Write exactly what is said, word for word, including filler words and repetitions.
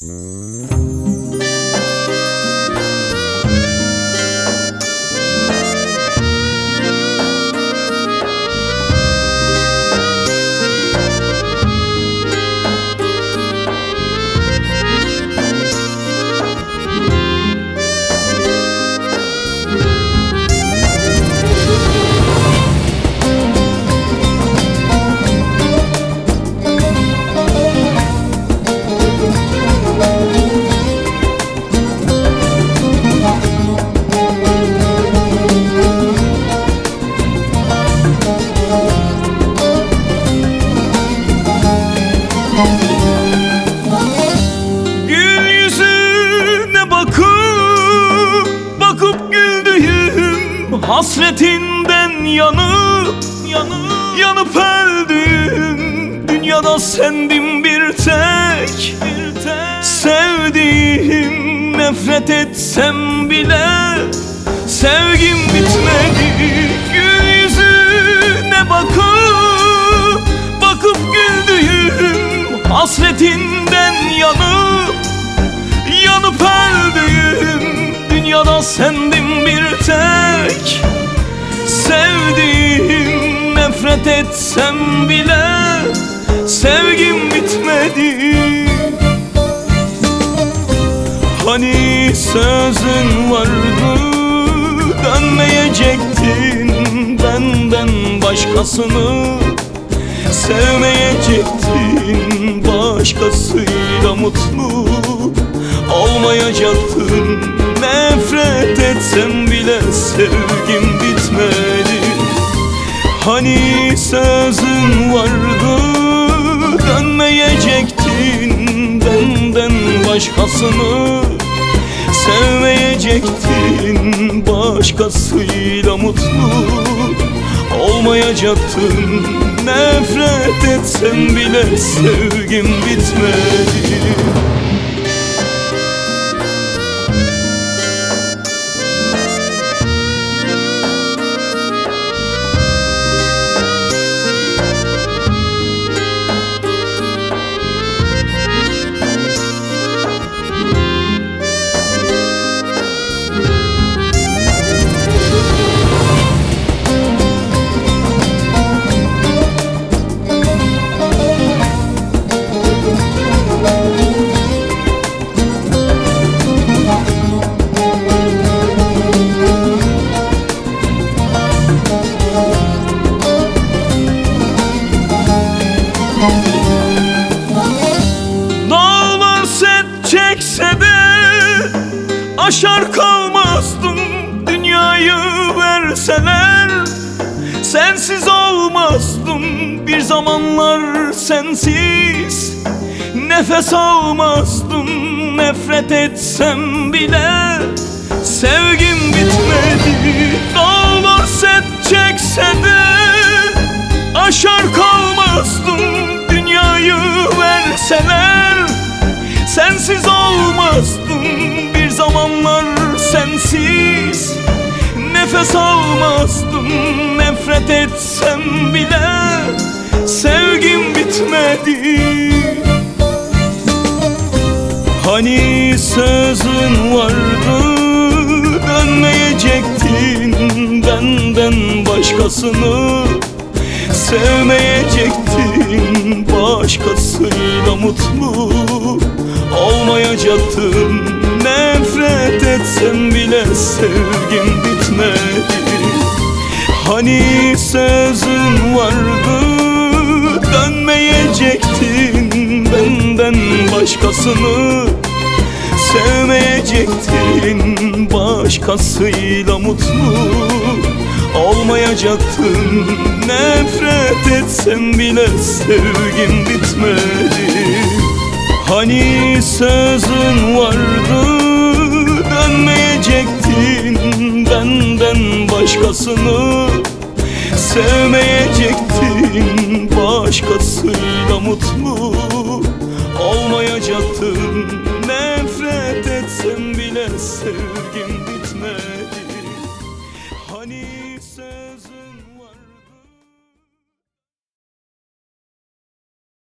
Gül yüzüne bakıp bakıp güldüğüm, hasretinden yanıp yanıp yanıp öldüğüm, dünyada sendim bir tek, bir tek sevdiğim. Nefret etsem bile sevgim bitmedi. Gül yüzüne bakıp bakıp güldüğüm, hasretinden yanıp yanıp öldüğüm, dünyada sendim bir tek sevdiğim. Nefret etsem bile sevgim bitmedi. Hani sözün vardı, dönmeyecektin benden başkasını, sevmeyecektin başkasıyla mutlu olmayacaktın. Nefret etsem bile sevgim bitmedi. Hani sözün vardı, dönmeyecektin benden başkasını, sevmeyecektin başkasıyla mutlu olmayacaktın. Nefret etsem bile sevgim bitmedi. Dağlar set çekse de aşar kalmazdım. Dünyayı verseler sensiz olmazdım. Bir zamanlar sensiz nefes almazdım. Nefret etsem bile sevgim bitmedi. Dağlar set çekse de aşar kalmazdım. Dünyayı verseler sensiz olmazdım. Bir zamanlar sensiz nefes almazdım. Nefret etsem bile sevgim bitmedi. Hani sözün vardı, dönmeyecektin benden başkasını, sevmeyecektin başkasıyla mutlu olmayacaktın. Nefret etsem bile sevgim bitmedi. Hani sözün vardı, dönmeyecektin benden başkasını, sevmeyecektin başkasıyla mutlu olmayacaktın. Nefret etsem bile sevgim bitmedi. Hani sözün vardı, dönmeyecektin benden başkasını, sevmeyecektin başkasıyla mutlu